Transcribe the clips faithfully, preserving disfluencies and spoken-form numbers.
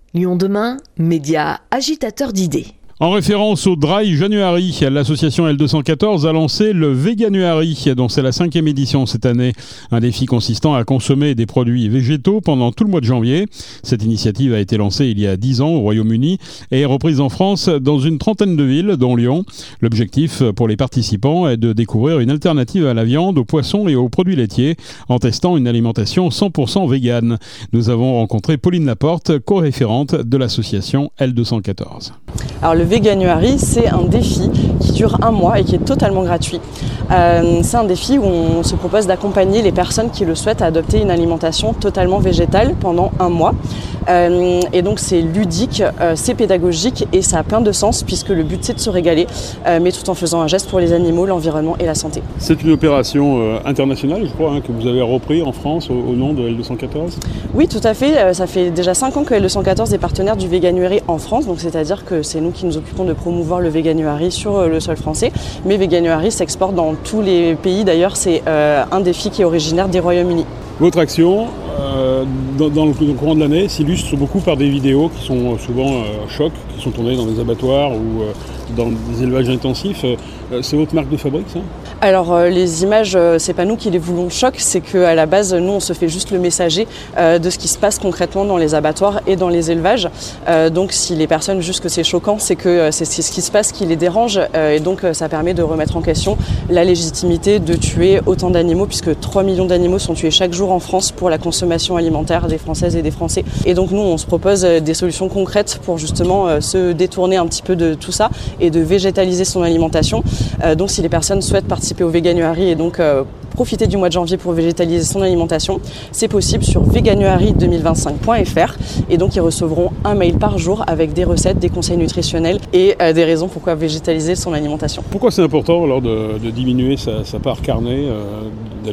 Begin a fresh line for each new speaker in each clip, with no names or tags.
Lyon demain, média agitateur d'idées.
En référence au Dry January, l'association L deux cent quatorze a lancé le Veganuary, dont c'est la cinquième édition cette année. Un défi consistant à consommer des produits végétaux pendant tout le mois de janvier. Cette initiative a été lancée il y a dix ans au Royaume-Uni et est reprise en France dans une trentaine de villes, dont Lyon. L'objectif pour les participants est de découvrir une alternative à la viande, aux poissons et aux produits laitiers en testant une alimentation cent pour cent végane. Nous avons rencontré Pauline Laporte, co-référente de l'association L deux cent quatorze.
Alors le Veganuary, c'est un défi qui dure un mois et qui est totalement gratuit. Euh, c'est un défi où on se propose d'accompagner les personnes qui le souhaitent à adopter une alimentation totalement végétale pendant un mois. Euh, et donc c'est ludique, euh, c'est pédagogique et ça a plein de sens puisque le but c'est de se régaler, euh, mais tout en faisant un geste pour les animaux, l'environnement et la santé.
C'est une opération euh, internationale, je crois, hein, que vous avez repris en France au, au nom de L deux cent quatorze.
Oui, tout à fait. Euh, ça fait déjà cinq ans que L deux cent quatorze est partenaire du Veganuary en France, donc c'est-à-dire que c'est nous qui nous occupons de promouvoir le Veganuary sur euh, le sol français. Mais Veganuary s'exporte dans tous les pays. D'ailleurs, c'est euh, un défi qui est originaire des Royaumes-Unis.
Votre action, euh, dans, dans, le, dans le courant de l'année, s'illustre beaucoup par des vidéos qui sont souvent euh, chocs, qui sont tournées dans des abattoirs ou euh, dans des élevages intensifs. Euh, c'est votre marque de fabrique, ça ?
Alors euh, les images, euh, c'est pas nous qui les voulons choc, c'est qu'à la base, nous on se fait juste le messager euh, de ce qui se passe concrètement dans les abattoirs et dans les élevages. Euh, donc si les personnes jugent que c'est choquant, c'est que euh, c'est ce qui se passe qui les dérange euh, et donc euh, ça permet de remettre en question la légitimité de tuer autant d'animaux puisque trois millions d'animaux sont tués chaque jour en France pour la consommation alimentaire des Françaises et des Français. Et donc nous on se propose des solutions concrètes pour justement euh, se détourner un petit peu de tout ça et de végétaliser son alimentation. Euh, donc si les personnes souhaitent participer au Veganuary et donc euh, profiter du mois de janvier pour végétaliser son alimentation, c'est possible sur veganuary deux mille vingt-cinq point f r et donc ils recevront un mail par jour avec des recettes, des conseils nutritionnels et euh, des raisons pourquoi végétaliser son alimentation.
Pourquoi c'est important alors de, de diminuer sa, sa part carnée euh, d'alimentation ?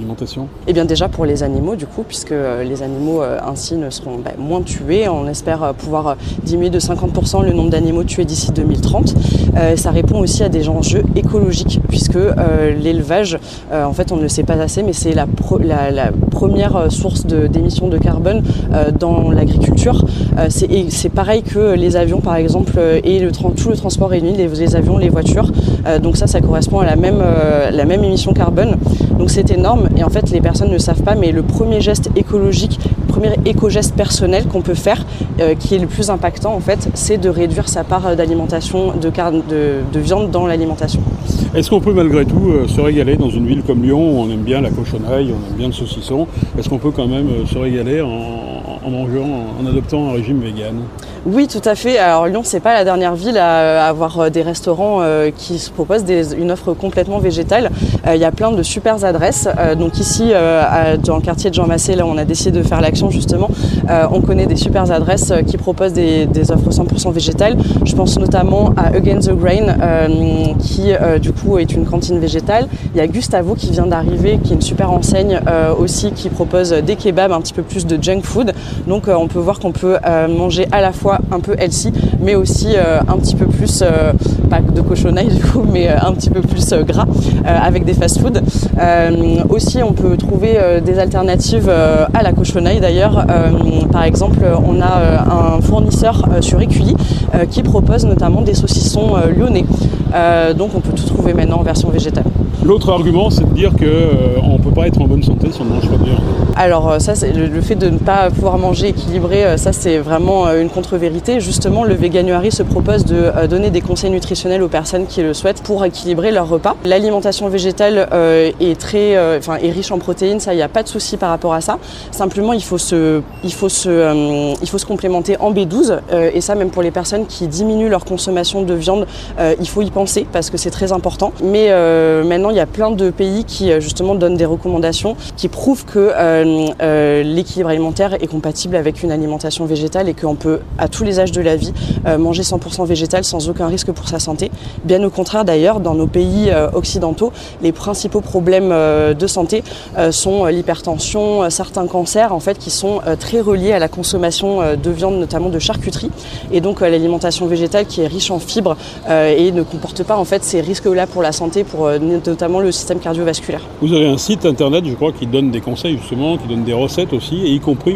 Eh bien déjà pour les animaux du coup, puisque euh, les animaux euh, ainsi ne seront bah, moins tués. On espère euh, pouvoir euh, diminuer de cinquante pour cent le nombre d'animaux tués d'ici deux mille trente. Euh, ça répond aussi à des enjeux écologiques puisque euh, l'élevage, euh, en fait on ne le sait pas assez, mais c'est la, pro- la, la première source de, d'émissions de carbone euh, dans l'agriculture. Euh, c'est, c'est pareil que les avions par exemple euh, et le, tout le transport réuni, les, les avions, les voitures. Euh, donc ça, ça correspond à la même, euh, la même émission carbone. Donc c'est énorme et en fait les personnes ne savent pas, mais le premier geste écologique, le premier éco-geste personnel qu'on peut faire, euh, qui est le plus impactant en fait, c'est de réduire sa part d'alimentation, de, car- de, de viande dans l'alimentation.
Est-ce qu'on peut malgré tout euh, se régaler dans une ville comme Lyon où on aime bien la cochonaille, on aime bien le saucisson? Est-ce qu'on peut quand même euh, se régaler en, en mangeant, en, en adoptant un régime vegan?
Oui, tout à fait. Alors Lyon, c'est pas la dernière ville à avoir des restaurants euh, qui se proposent des, une offre complètement végétale. Euh, il y a plein de super adresses. Euh, donc ici, euh, à, dans le quartier de Jean Massé, là, on a décidé de faire l'action justement. Euh, on connaît des super adresses euh, qui proposent des, des offres cent pour cent végétales. Je pense notamment à Against the Grain, euh, qui euh, du coup est une cantine végétale. Il y a Gustavo qui vient d'arriver, qui est une super enseigne euh, aussi, qui propose des kebabs, un petit peu plus de junk food. Donc euh, on peut voir qu'on peut euh, manger à la fois un peu healthy, mais aussi euh, un petit peu plus, euh, pas de cochonaille du coup, mais euh, un petit peu plus euh, gras, euh, avec des fast-food. Euh, aussi, on peut trouver euh, des alternatives euh, à la cochonaille d'ailleurs. Euh, par exemple, on a euh, un fournisseur euh, sur Écully euh, qui propose notamment des saucissons euh, lyonnais. Euh, donc on peut tout trouver maintenant en version végétale.
L'autre argument, c'est de dire qu'on euh, ne peut pas être en bonne santé si on ne mange pas bien.
Alors ça, c'est le, le fait de ne pas pouvoir manger équilibré, ça c'est vraiment une contre-vérité. Justement, le Veganuary se propose de euh, donner des conseils nutritionnels aux personnes qui le souhaitent pour équilibrer leur repas. L'alimentation végétale euh, est très, euh, enfin, est riche en protéines, ça, il n'y a pas de souci par rapport à ça. Simplement, il faut se, il faut se, euh, il faut se complémenter en B douze euh, et ça, même pour les personnes qui diminuent leur consommation de viande, euh, il faut y penser parce que c'est très important. Mais euh, maintenant, il y a plein de pays qui justement donnent des recommandations qui prouvent que euh, euh, l'équilibre alimentaire est compatible avec une alimentation végétale et qu'on peut à tous les âges de la vie euh, manger cent pour cent végétal sans aucun risque pour sa santé. Bien au contraire d'ailleurs, dans nos pays euh, occidentaux, les principaux problèmes euh, de santé euh, sont l'hypertension, euh, certains cancers en fait qui sont euh, très reliés à la consommation euh, de viande, notamment de charcuterie. Et donc euh, l'alimentation végétale qui est riche en fibres euh, et ne comporte pas en fait ces risques-là pour la santé, pour euh, notamment le système cardiovasculaire.
Vous avez un site internet, je crois, qui donne des conseils justement, qui donne des recettes aussi, et y compris aux professionnels.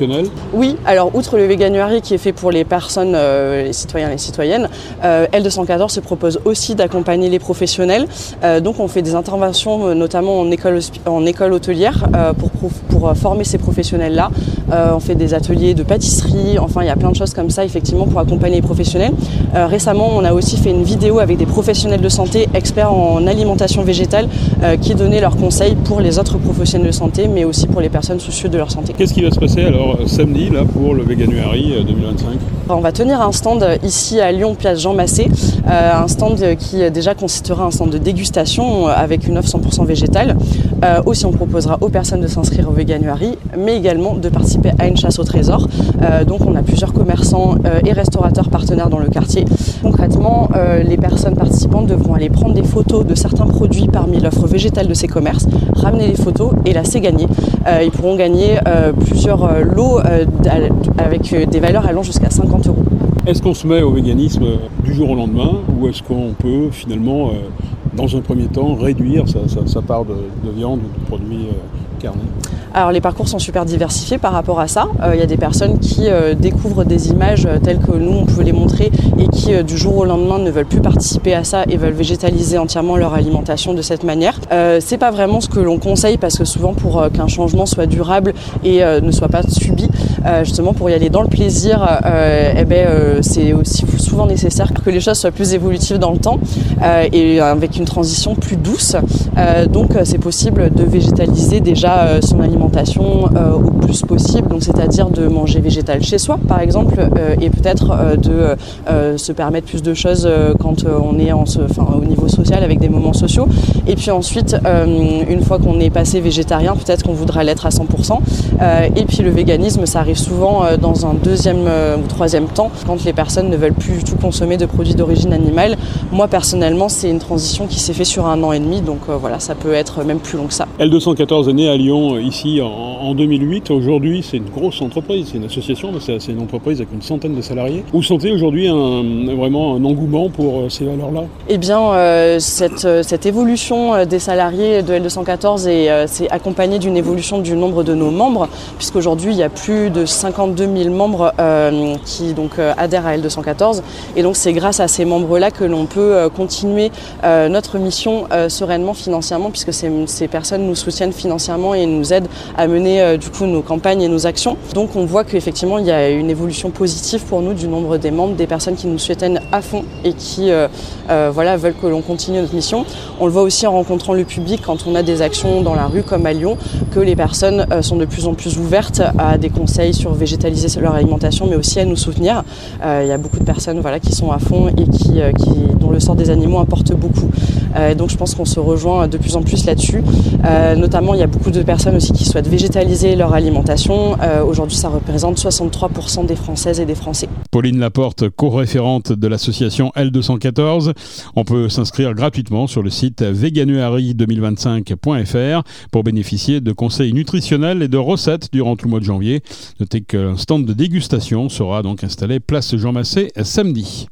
professionnels?
Oui, alors outre le Veganuary qui est fait pour les personnes, euh, les citoyens et les citoyennes, euh, L deux cent quatorze se propose aussi d'accompagner les professionnels. Euh, donc on fait des interventions notamment en école, en école hôtelière euh, pour, pour former ces professionnels-là. Euh, on fait des ateliers de pâtisserie, enfin il y a plein de choses comme ça effectivement pour accompagner les professionnels. Euh, récemment on a aussi fait une vidéo avec des professionnels de santé experts en alimentation végétale euh, qui donnaient leurs conseils pour les autres professionnels de santé mais aussi pour les personnes soucieuses de leur santé.
Qu'est-ce qui va se passer alors samedi là pour le Veganuary deux mille vingt-cinq?
On va tenir un stand ici à Lyon, place Jean Massé, euh, un stand qui déjà consistera un stand de dégustation avec une offre cent pour cent végétale. Euh, aussi on proposera aux personnes de s'inscrire au Veganuary, mais également de participer à une chasse au trésor. Euh, donc on a plusieurs commerçants euh, et restaurateurs partenaires dans le quartier. Concrètement, euh, les personnes participantes devront aller prendre des photos de certains produits parmi l'offre végétale de ces commerces, ramener les photos et laisser gagner. Euh, ils pourront gagner euh, plusieurs euh, lots euh, avec euh, des valeurs allant jusqu'à cinquante euros.
Est-ce qu'on se met au véganisme du jour au lendemain ou est-ce qu'on peut finalement, euh, dans un premier temps, réduire sa, sa, sa part de, de viande ou de produits euh, carnés?
Alors les parcours sont super diversifiés par rapport à ça. Il euh, y a des personnes qui euh, découvrent des images euh, telles que nous on peut les montrer et qui euh, du jour au lendemain ne veulent plus participer à ça et veulent végétaliser entièrement leur alimentation de cette manière. Euh, c'est pas vraiment ce que l'on conseille parce que souvent pour euh, qu'un changement soit durable et euh, ne soit pas subi, euh, justement pour y aller dans le plaisir, euh, eh ben, euh, c'est aussi souvent nécessaire que les choses soient plus évolutives dans le temps euh, et avec une transition plus douce. Euh, donc c'est possible de végétaliser déjà euh, son alimentation Euh, au plus possible, donc c'est-à-dire de manger végétal chez soi par exemple euh, et peut-être euh, de euh, se permettre plus de choses euh, quand euh, on est en ce, enfin, au niveau social avec des moments sociaux et puis ensuite euh, une fois qu'on est passé végétarien peut-être qu'on voudra l'être à cent pour cent euh, et puis le véganisme ça arrive souvent euh, dans un deuxième euh, ou troisième temps quand les personnes ne veulent plus du tout consommer de produits d'origine animale. Moi personnellement c'est une transition qui s'est fait sur un an et demi donc euh, voilà ça peut être même plus long que ça.
L deux cent quatorze est né à Lyon ici en deux mille huit. Aujourd'hui, c'est une grosse entreprise, c'est une association, mais c'est une entreprise avec une centaine de salariés. Vous sentez aujourd'hui un, vraiment un engouement pour ces valeurs-là?
Eh bien, euh, cette, cette évolution des salariés de L deux cent quatorze est, euh, c'est accompagnée d'une évolution du nombre de nos membres, puisqu'aujourd'hui, il y a plus de cinquante-deux mille membres euh, qui donc, euh, adhèrent à L deux cent quatorze. Et donc, c'est grâce à ces membres-là que l'on peut euh, continuer euh, notre mission euh, sereinement financièrement, puisque ces, ces personnes nous soutiennent financièrement et nous aident à mener euh, du coup nos campagnes et nos actions. Donc on voit qu'effectivement il y a une évolution positive pour nous du nombre des membres, des personnes qui nous soutiennent à fond et qui euh, euh, voilà, veulent que l'on continue notre mission. On le voit aussi en rencontrant le public quand on a des actions dans la rue comme à Lyon, que les personnes euh, sont de plus en plus ouvertes à des conseils sur végétaliser leur alimentation mais aussi à nous soutenir. Euh, il y a beaucoup de personnes voilà, qui sont à fond et qui, euh, qui, dont le sort des animaux importe beaucoup. Euh, donc je pense qu'on se rejoint de plus en plus là-dessus. Euh, notamment il y a beaucoup de personnes aussi qui souhaitent végétaliser leur alimentation. Euh, aujourd'hui, ça représente soixante-trois pour cent des Françaises et des Français.
Pauline Laporte, co-référente de l'association L deux cent quatorze. On peut s'inscrire gratuitement sur le site veganuary deux mille vingt-cinq point f r pour bénéficier de conseils nutritionnels et de recettes durant tout le mois de janvier. Notez qu'un stand de dégustation sera donc installé place Jean Massé samedi.